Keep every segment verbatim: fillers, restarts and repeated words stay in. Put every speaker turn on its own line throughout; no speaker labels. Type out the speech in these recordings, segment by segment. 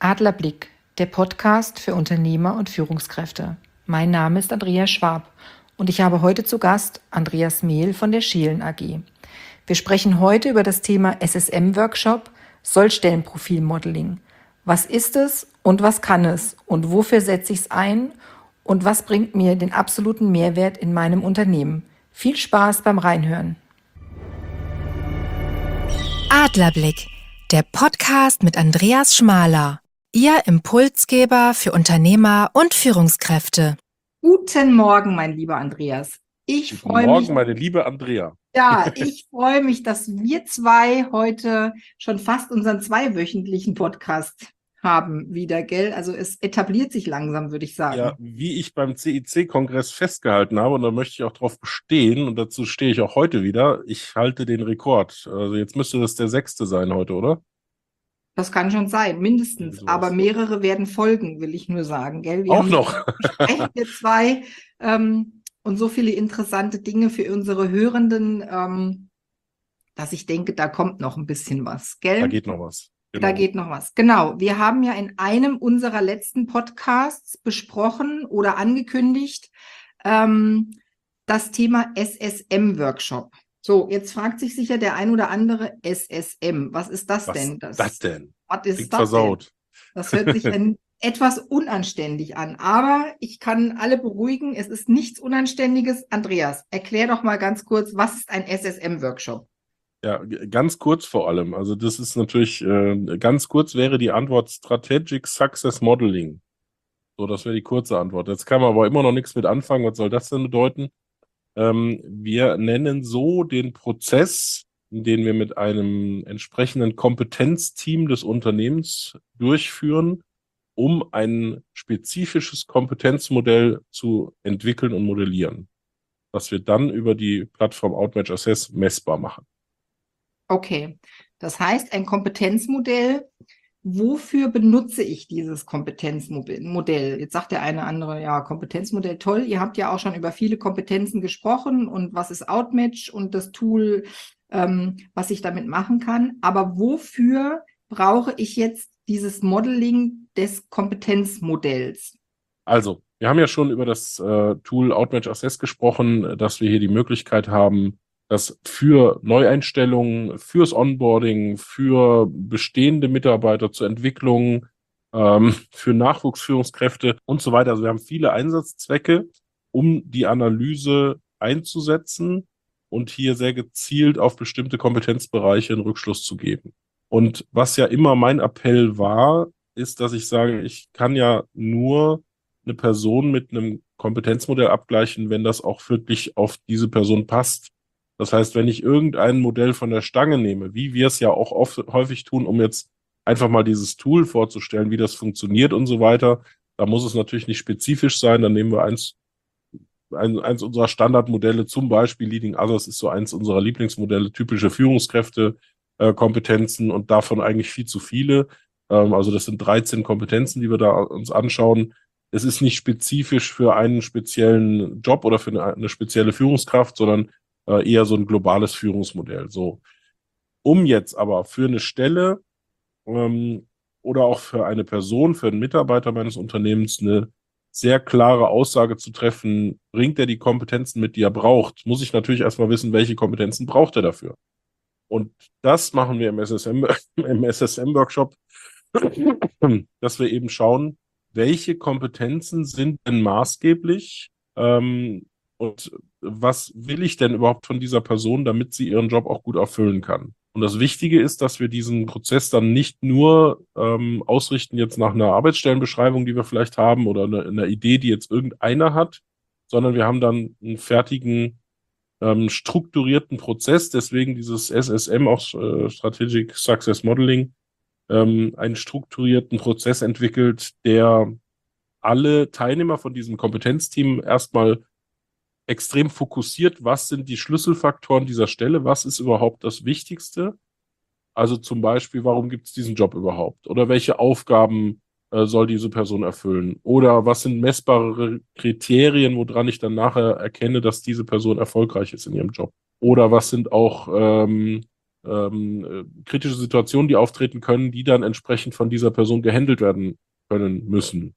Adlerblick, der Podcast für Unternehmer und Führungskräfte. Mein Name ist Andrea Schwab und ich habe heute zu Gast Andreas Mehl von der Scheelen A G. Wir sprechen heute über das Thema S S M-Workshop Sollstellenprofil-Modeling. Was ist es und was kann es und wofür setze ich es ein und was bringt mir den absoluten Mehrwert in meinem Unternehmen? Viel Spaß beim Reinhören.
Adlerblick, der Podcast mit Andreas Schmaler, Ihr Impulsgeber für Unternehmer und Führungskräfte.
Guten Morgen, mein lieber Andreas. Ich
Guten
freue
Morgen,
mich.
meine liebe Andrea.
Ja, ich freue mich, dass wir zwei heute schon fast unseren zweiwöchentlichen Podcast haben wieder, gell? Also es etabliert sich langsam, würde ich sagen.
Ja, wie ich beim C I C-Kongress festgehalten habe, und da möchte ich auch drauf bestehen, und dazu stehe ich auch heute wieder, ich halte den Rekord. Also jetzt müsste das der sechste sein heute, oder?
Das kann schon sein, mindestens.
Sowas.
Aber mehrere werden folgen, will ich nur sagen, gell? Wir
Auch
haben
noch.
sprechen wir zwei ähm, und so viele interessante Dinge für unsere Hörenden, ähm, dass ich denke, da kommt noch ein bisschen was, gell?
Da geht noch was. Genau.
Da geht noch was. Genau. Wir haben ja in einem unserer letzten Podcasts besprochen oder angekündigt, ähm, das Thema S S M-Workshop. So, jetzt fragt sich sicher der ein oder andere S S M. Was ist das
Was
denn?
ist das denn?
Was ist
Klingt
das
versaut.
denn? Das hört sich ein, etwas unanständig an. Aber ich kann alle beruhigen, es ist nichts Unanständiges. Andreas, erklär doch mal ganz kurz, was ist ein S S M-Workshop?
Ja, g- ganz kurz vor allem. Also das ist natürlich, äh, ganz kurz wäre die Antwort Strategic Success Modeling. So, das wäre die kurze Antwort. Jetzt kann man aber immer noch nichts mit anfangen. Was soll das denn bedeuten? Ähm, wir nennen so den Prozess, den wir mit einem entsprechenden Kompetenzteam des Unternehmens durchführen, um ein spezifisches Kompetenzmodell zu entwickeln und modellieren, was wir dann über die Plattform Outmatch Assess messbar machen.
Okay, das heißt, ein Kompetenzmodell, wofür benutze ich dieses Kompetenzmodell? Jetzt sagt der eine andere, ja, Kompetenzmodell, toll, ihr habt ja auch schon über viele Kompetenzen gesprochen und was ist Outmatch und das Tool, ähm, was ich damit machen kann. Aber wofür brauche ich jetzt dieses Modeling des Kompetenzmodells?
Also, wir haben ja schon über das äh, Tool Outmatch Assess gesprochen, dass wir hier die Möglichkeit haben, das für Neueinstellungen, fürs Onboarding, für bestehende Mitarbeiter zur Entwicklung, ähm, für Nachwuchsführungskräfte und so weiter. Also wir haben viele Einsatzzwecke, um die Analyse einzusetzen und hier sehr gezielt auf bestimmte Kompetenzbereiche einen Rückschluss zu geben. Und was ja immer mein Appell war, ist, dass ich sage, ich kann ja nur eine Person mit einem Kompetenzmodell abgleichen, wenn das auch wirklich auf diese Person passt. Das heißt, wenn ich irgendein Modell von der Stange nehme, wie wir es ja auch oft, häufig tun, um jetzt einfach mal dieses Tool vorzustellen, wie das funktioniert und so weiter, da muss es natürlich nicht spezifisch sein. Dann nehmen wir eins, ein, eins unserer Standardmodelle, zum Beispiel Leading Others ist so eins unserer Lieblingsmodelle, typische Führungskräfte, äh, Kompetenzen und davon eigentlich viel zu viele. Ähm, also das sind dreizehn Kompetenzen, die wir da uns anschauen. Es ist nicht spezifisch für einen speziellen Job oder für eine, eine spezielle Führungskraft, sondern äh, eher so ein globales Führungsmodell. So, um jetzt aber für eine Stelle ähm, oder auch für eine Person, für einen Mitarbeiter meines Unternehmens eine sehr klare Aussage zu treffen, bringt er die Kompetenzen mit, die er braucht, muss ich natürlich erstmal wissen, welche Kompetenzen braucht er dafür. Und das machen wir im S S M, im S S M-Workshop, dass wir eben schauen, welche Kompetenzen sind denn maßgeblich ähm, und was will ich denn überhaupt von dieser Person, damit sie ihren Job auch gut erfüllen kann. Und das Wichtige ist, dass wir diesen Prozess dann nicht nur ähm, ausrichten jetzt nach einer Arbeitsstellenbeschreibung, die wir vielleicht haben oder eine, einer Idee, die jetzt irgendeiner hat, sondern wir haben dann einen fertigen, ähm, strukturierten Prozess, deswegen dieses S S M, auch äh, Strategic Success Modeling, ähm, einen strukturierten Prozess entwickelt, der alle Teilnehmer von diesem Kompetenzteam erstmal extrem fokussiert, was sind die Schlüsselfaktoren dieser Stelle, was ist überhaupt das Wichtigste. Also zum Beispiel, warum gibt es diesen Job überhaupt? Oder welche Aufgaben äh, soll diese Person erfüllen? Oder was sind messbare Kriterien, woran ich dann nachher erkenne, dass diese Person erfolgreich ist in ihrem Job? Oder was sind auch ähm, ähm, äh, kritische Situationen, die auftreten können, die dann entsprechend von dieser Person gehandelt werden können müssen.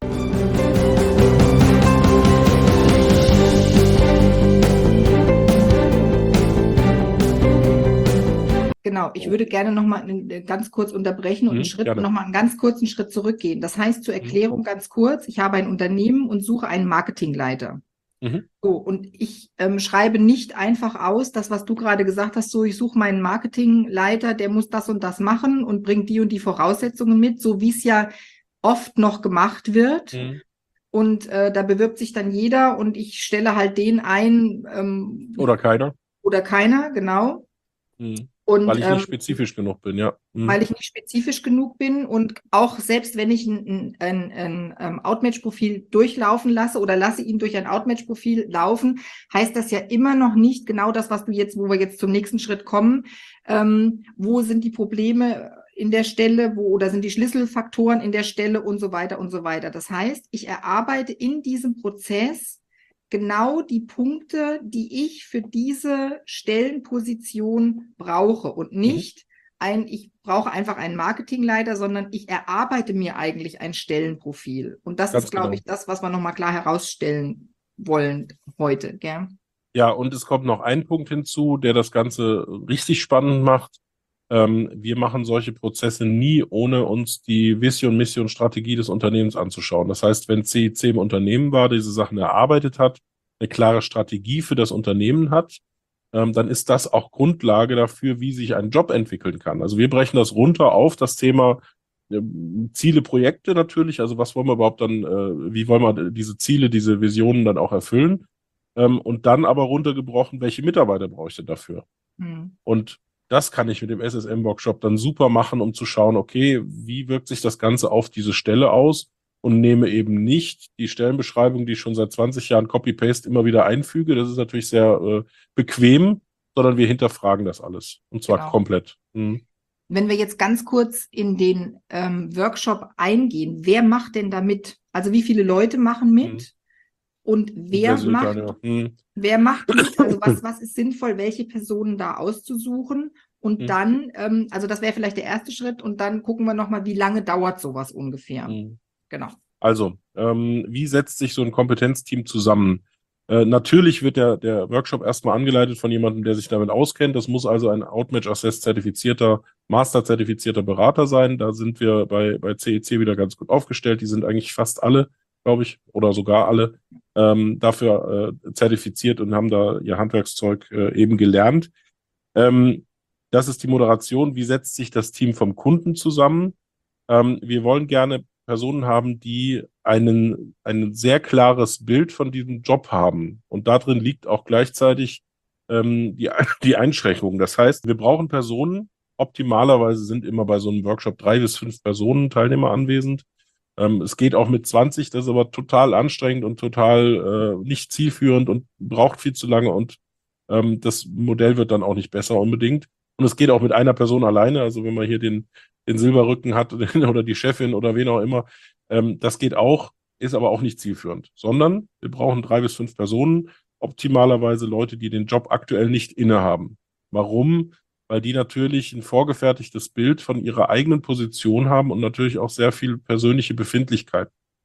Genau, ich würde gerne nochmal ganz kurz unterbrechen und einen
Mhm,
Schritt,
gerne.
nochmal einen ganz kurzen Schritt zurückgehen. Das heißt, zur Erklärung ganz kurz, ich habe ein Unternehmen und suche einen Marketingleiter.
Mhm.
So, und ich ähm, schreibe nicht einfach aus, das, was du gerade gesagt hast, so, ich suche meinen Marketingleiter, der muss das und das machen und bringt die und die Voraussetzungen mit, so wie es ja oft noch gemacht wird.
Mhm.
Und äh, da bewirbt sich dann jeder und ich stelle halt den ein. Ähm,
Oder keiner.
Oder keiner, genau.
Mhm.
Und,
Weil ich
ähm,
nicht spezifisch genug bin, ja. Mhm.
weil ich nicht spezifisch genug bin und auch selbst wenn ich ein, ein, ein, ein Outmatch-Profil durchlaufen lasse oder lasse ihn durch ein Outmatch-Profil laufen, heißt das ja immer noch nicht genau das, was du jetzt, wo wir jetzt zum nächsten Schritt kommen, ähm, wo sind die Probleme in der Stelle, wo oder sind die Schlüsselfaktoren in der Stelle und so weiter und so weiter. Das heißt, ich erarbeite in diesem Prozess genau die Punkte, die ich für diese Stellenposition brauche und nicht ein, ich brauche einfach einen Marketingleiter, sondern ich erarbeite mir eigentlich ein Stellenprofil. Und das
Ganz
ist, glaube
genau.
ich, das, was wir nochmal klar herausstellen wollen heute, gell?
Ja, und es kommt noch ein Punkt hinzu, der das Ganze richtig spannend macht. Ähm, wir machen solche Prozesse nie, ohne uns die Vision, Mission, Strategie des Unternehmens anzuschauen. Das heißt, wenn C I C im Unternehmen war, diese Sachen erarbeitet hat, eine klare Strategie für das Unternehmen hat, ähm, dann ist das auch Grundlage dafür, wie sich ein Job entwickeln kann. Also wir brechen das runter auf das Thema äh, Ziele, Projekte natürlich. Also was wollen wir überhaupt dann, äh, wie wollen wir diese Ziele, diese Visionen dann auch erfüllen? Ähm, und dann aber runtergebrochen, welche Mitarbeiter brauche ich denn dafür?
Hm.
Und das kann ich mit dem S S M-Workshop dann super machen, um zu schauen, okay, wie wirkt sich das Ganze auf diese Stelle aus und nehme eben nicht die Stellenbeschreibung, die ich schon seit zwanzig Jahren Copy-Paste immer wieder einfüge. Das ist natürlich sehr äh, bequem, sondern wir hinterfragen das alles. Und zwar
Genau.
komplett. Mhm.
Wenn wir jetzt ganz kurz in den ähm, Workshop eingehen, wer macht denn da mit? Also wie viele Leute machen mit?
Mhm.
Und wer
Wer sind
macht,
dann, ja. Mhm.
wer macht mit? Also was, was ist sinnvoll, welche Personen da auszusuchen? Und
Mhm.
dann, ähm, also das wäre vielleicht der erste Schritt und dann gucken wir nochmal, wie lange dauert sowas ungefähr.
Mhm.
Genau.
Also, ähm, wie setzt sich so ein Kompetenzteam zusammen? Äh, natürlich wird der, der Workshop erstmal angeleitet von jemandem, der sich damit auskennt. Das muss also ein Outmatch Assess zertifizierter, Master-zertifizierter Berater sein. Da sind wir bei, bei C E C wieder ganz gut aufgestellt. Die sind eigentlich fast alle, glaube ich, oder sogar alle ähm, dafür äh, zertifiziert und haben da ihr Handwerkszeug äh, eben gelernt. Ähm, das ist die Moderation. Wie setzt sich das Team vom Kunden zusammen? Ähm, wir wollen gerne Personen haben, die einen, ein sehr klares Bild von diesem Job haben. Und darin liegt auch gleichzeitig ähm, die, die Einschränkung. Das heißt, wir brauchen Personen, optimalerweise sind immer bei so einem Workshop drei bis fünf Personen Teilnehmer anwesend. Ähm, es geht auch mit zwanzig, das ist aber total anstrengend und total äh, nicht zielführend und braucht viel zu lange und ähm, das Modell wird dann auch nicht besser unbedingt. Und es geht auch mit einer Person alleine, also wenn man hier den den Silberrücken hat oder die Chefin oder wen auch immer. Ähm, das geht auch, ist aber auch nicht zielführend, sondern wir brauchen drei bis fünf Personen, optimalerweise Leute, die den Job aktuell nicht innehaben. Warum? Weil die natürlich ein vorgefertigtes Bild von ihrer eigenen Position haben und natürlich auch sehr viel persönliche Befindlichkeit.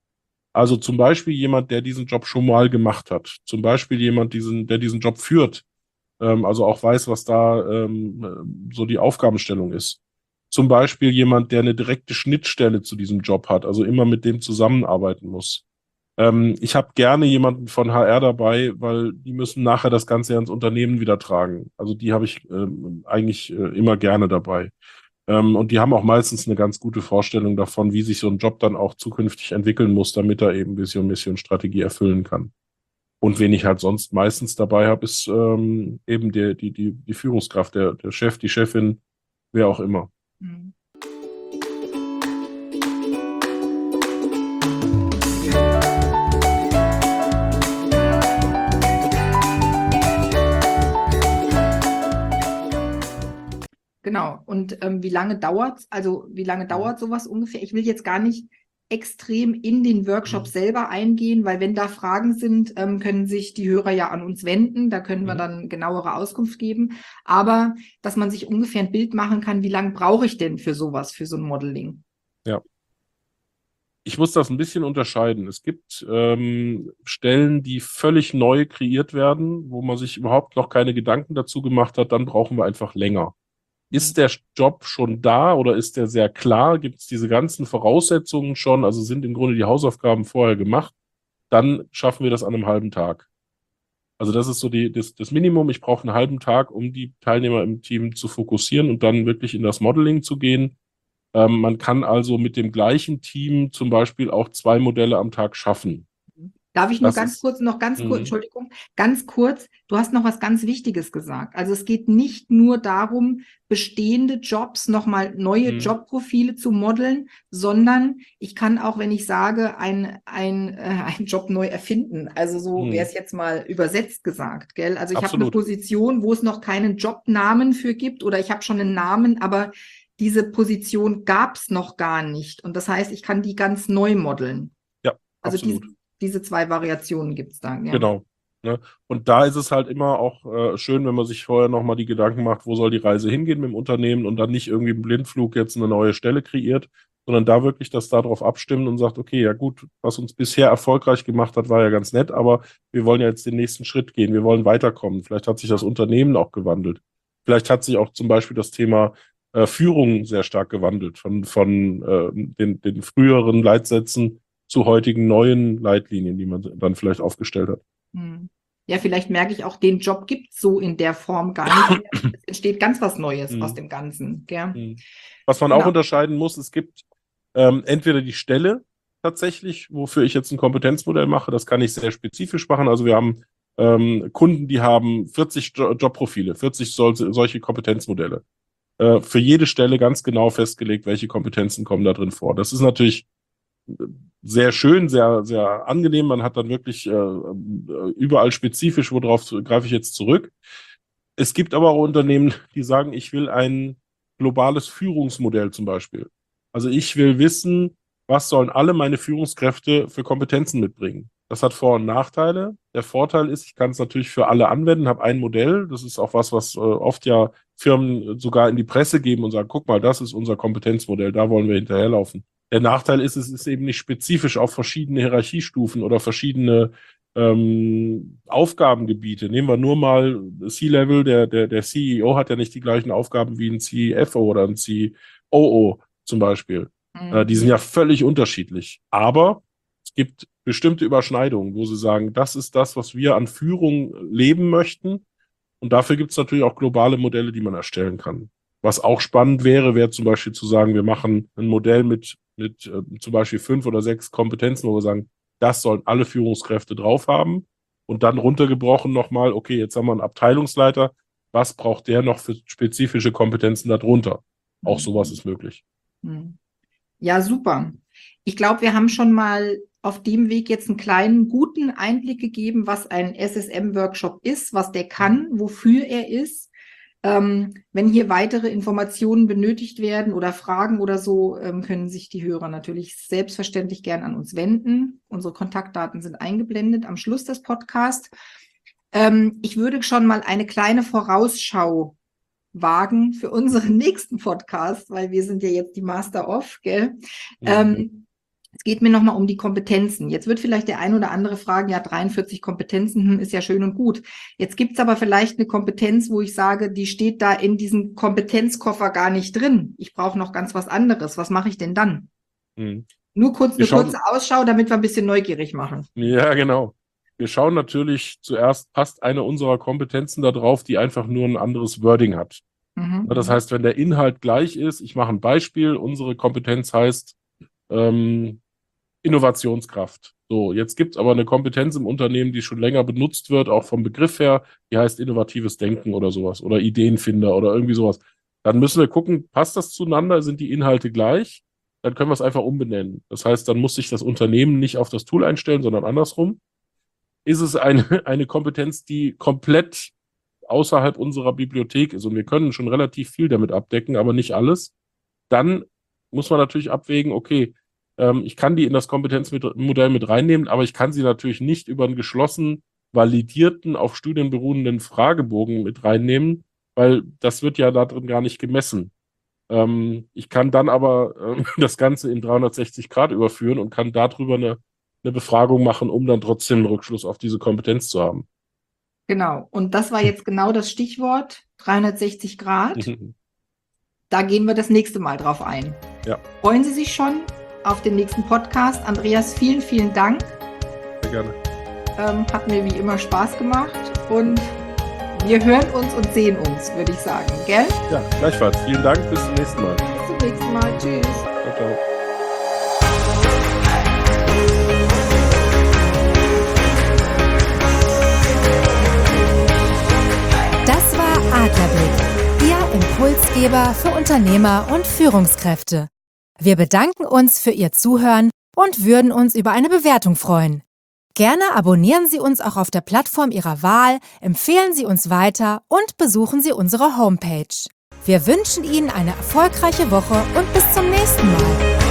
Also zum Beispiel jemand, der diesen Job schon mal gemacht hat. Zum Beispiel jemand, diesen, der diesen Job führt. Ähm, also auch weiß, was da ähm, so die Aufgabenstellung ist. Zum Beispiel jemand, der eine direkte Schnittstelle zu diesem Job hat, also immer mit dem zusammenarbeiten muss. Ähm, ich habe gerne jemanden von H R dabei, weil die müssen nachher das Ganze ans Unternehmen wieder tragen. Also die habe ich ähm, eigentlich äh, immer gerne dabei. Ähm, und die haben auch meistens eine ganz gute Vorstellung davon, wie sich so ein Job dann auch zukünftig entwickeln muss, damit er eben Vision, Mission, Strategie erfüllen kann. Und wen ich halt sonst meistens dabei habe, ist ähm, eben der, die, die, die Führungskraft, der, der Chef, die Chefin, wer auch immer.
Mhm. Genau. Und ähm, wie lange dauert, also wie lange dauert sowas ungefähr? Ich will jetzt gar nicht extrem in den Workshop
Mhm.
selber eingehen, weil wenn da Fragen sind, ähm, können sich die Hörer ja an uns wenden. Da können wir
Mhm.
dann genauere Auskunft geben. Aber dass man sich ungefähr ein Bild machen kann, wie lange brauche ich denn für sowas, für so ein Modeling?
Ja. Ich muss das ein bisschen unterscheiden. Es gibt ähm, Stellen, die völlig neu kreiert werden, wo man sich überhaupt noch keine Gedanken dazu gemacht hat, dann brauchen wir einfach länger. Ist der Job schon da oder ist der sehr klar? Gibt es diese ganzen Voraussetzungen schon? Also sind im Grunde die Hausaufgaben vorher gemacht? Dann schaffen wir das an einem halben Tag. Also das ist so die, das, das Minimum. Ich brauche einen halben Tag, um die Teilnehmer im Team zu fokussieren und dann wirklich in das Modeling zu gehen. Ähm, man kann also mit dem gleichen Team zum Beispiel auch zwei Modelle am Tag schaffen.
Darf ich nur
Das
ganz
ist,
kurz, noch ganz kurz,
mh,
Entschuldigung, ganz kurz, du hast noch was ganz Wichtiges gesagt. Also es geht nicht nur darum, bestehende Jobs, nochmal neue
mh,
Jobprofile zu modeln, sondern ich kann auch, wenn ich sage, ein, ein, äh, einen Job neu erfinden. Also so wäre
mh,
es jetzt mal übersetzt gesagt, gell? Also ich habe eine
absolut.
Position, wo es noch keinen Jobnamen für gibt oder ich habe schon einen Namen, aber diese Position gab es noch gar nicht. Und das heißt, ich kann die ganz neu modeln.
Ja,
Also diese,
absolut.
diese zwei Variationen gibt es da, ja.
Genau. Ne? Und da ist es halt immer auch äh, schön, wenn man sich vorher nochmal die Gedanken macht, wo soll die Reise hingehen mit dem Unternehmen und dann nicht irgendwie im Blindflug jetzt eine neue Stelle kreiert, sondern da wirklich das darauf abstimmen und sagt, okay, ja gut, was uns bisher erfolgreich gemacht hat, war ja ganz nett, aber wir wollen ja jetzt den nächsten Schritt gehen, wir wollen weiterkommen. Vielleicht hat sich das Unternehmen auch gewandelt. Vielleicht hat sich auch zum Beispiel das Thema äh, Führung sehr stark gewandelt, von, von äh, den, den früheren Leitsätzen zu heutigen neuen Leitlinien, die man dann vielleicht aufgestellt hat.
Hm. Ja, vielleicht merke ich auch, den Job gibt es so in der Form gar nicht mehr. Es entsteht ganz was Neues aus
Mhm.
dem Ganzen, gell?
Mhm. Was man auch
Genau.
unterscheiden muss, es gibt ähm, entweder die Stelle tatsächlich, wofür ich jetzt ein Kompetenzmodell mache, das kann ich sehr spezifisch machen. Also wir haben ähm, Kunden, die haben vierzig Jo- Jobprofile, vierzig sol solche Kompetenzmodelle. Äh, für jede Stelle ganz genau festgelegt, welche Kompetenzen kommen da drin vor. Das ist natürlich sehr schön, sehr, sehr angenehm. Man hat dann wirklich äh, überall spezifisch, worauf greife ich jetzt zurück. Es gibt aber auch Unternehmen, die sagen, ich will ein globales Führungsmodell zum Beispiel. Also ich will wissen, was sollen alle meine Führungskräfte für Kompetenzen mitbringen. Das hat Vor- und Nachteile. Der Vorteil ist, ich kann es natürlich für alle anwenden, habe ein Modell. Das ist auch was, was äh, oft ja Firmen sogar in die Presse geben und sagen, guck mal, das ist unser Kompetenzmodell, da wollen wir hinterherlaufen. Der Nachteil ist, es ist eben nicht spezifisch auf verschiedene Hierarchiestufen oder verschiedene ähm, Aufgabengebiete. Nehmen wir nur mal C-Level, der, der, der C E O hat ja nicht die gleichen Aufgaben wie ein C F O oder ein C O O zum Beispiel. Äh, die sind
Mhm.
ja völlig unterschiedlich. Aber es gibt bestimmte Überschneidungen, wo sie sagen, das ist das, was wir an Führung leben möchten. Und dafür gibt es natürlich auch globale Modelle, die man erstellen kann. Was auch spannend wäre, wäre zum Beispiel zu sagen, wir machen ein Modell mit, mit äh, zum Beispiel fünf oder sechs Kompetenzen, wo wir sagen, das sollen alle Führungskräfte drauf haben. Und dann runtergebrochen nochmal, okay, jetzt haben wir einen Abteilungsleiter. Was braucht der noch für spezifische Kompetenzen darunter? Auch sowas ist möglich.
Mhm. Ja, super. Ich glaube, wir haben schon mal auf dem Weg jetzt einen kleinen, guten Einblick gegeben, was ein S S M-Workshop ist, was der kann, wofür er ist. Ähm, wenn hier weitere Informationen benötigt werden oder Fragen oder so, ähm, können sich die Hörer natürlich selbstverständlich gern an uns wenden. Unsere Kontaktdaten sind eingeblendet am Schluss des Podcasts. Ähm, ich würde schon mal eine kleine Vorausschau wagen für unseren nächsten Podcast, weil wir sind ja jetzt die Master of, gell?
Mhm.
Ähm, es geht mir nochmal um die Kompetenzen. Jetzt wird vielleicht der ein oder andere fragen, ja, dreiundvierzig Kompetenzen, hm, ist ja schön und gut. Jetzt gibt's aber vielleicht eine Kompetenz, wo ich sage, die steht da in diesem Kompetenzkoffer gar nicht drin. Ich brauche noch ganz was anderes. Was mache ich denn dann?
Mhm.
Nur kurz
Wir
eine
schauen,
kurze Ausschau, damit wir ein bisschen neugierig machen.
ja, genau. Wir schauen natürlich zuerst, passt eine unserer Kompetenzen da drauf, die einfach nur ein anderes Wording hat.
Mhm.
Ja, das heißt, wenn der Inhalt gleich ist, ich mache ein Beispiel, unsere Kompetenz heißt ähm, Innovationskraft. So, jetzt gibt es aber eine Kompetenz im Unternehmen, die schon länger benutzt wird, auch vom Begriff her, die heißt innovatives Denken oder sowas oder Ideenfinder oder irgendwie sowas. Dann müssen wir gucken, passt das zueinander, sind die Inhalte gleich? Dann können wir es einfach umbenennen. Das heißt, dann muss sich das Unternehmen nicht auf das Tool einstellen, sondern andersrum. Ist es eine, eine Kompetenz, die komplett außerhalb unserer Bibliothek ist und wir können schon relativ viel damit abdecken, aber nicht alles, dann muss man natürlich abwägen, okay, Ähm, ich kann die in das Kompetenzmodell mit reinnehmen, aber ich kann sie natürlich nicht über einen geschlossen validierten, auf Studien beruhenden Fragebogen mit reinnehmen, weil das wird ja da drin gar nicht gemessen. Ähm, ich kann dann aber äh, das Ganze in dreihundertsechzig Grad überführen und kann darüber eine, eine Befragung machen, um dann trotzdem einen Rückschluss auf diese Kompetenz zu haben.
Genau. Und das war jetzt genau das Stichwort dreihundertsechzig Grad. Da gehen wir das nächste Mal drauf ein.
Ja.
Freuen Sie sich schon auf den nächsten Podcast. Andreas, vielen, vielen Dank.
Sehr gerne.
Ähm, hat mir wie immer Spaß gemacht und wir hören uns und sehen uns, würde ich sagen. Gell?
Ja, gleichfalls. Vielen Dank. Bis zum nächsten Mal.
Bis zum nächsten Mal. Tschüss.
Ciao, ciao.
Das war Adlerblick, Ihr Impulsgeber für Unternehmer und Führungskräfte. Wir bedanken uns für Ihr Zuhören und würden uns über eine Bewertung freuen. Gerne abonnieren Sie uns auch auf der Plattform Ihrer Wahl, empfehlen Sie uns weiter und besuchen Sie unsere Homepage. Wir wünschen Ihnen eine erfolgreiche Woche und bis zum nächsten Mal.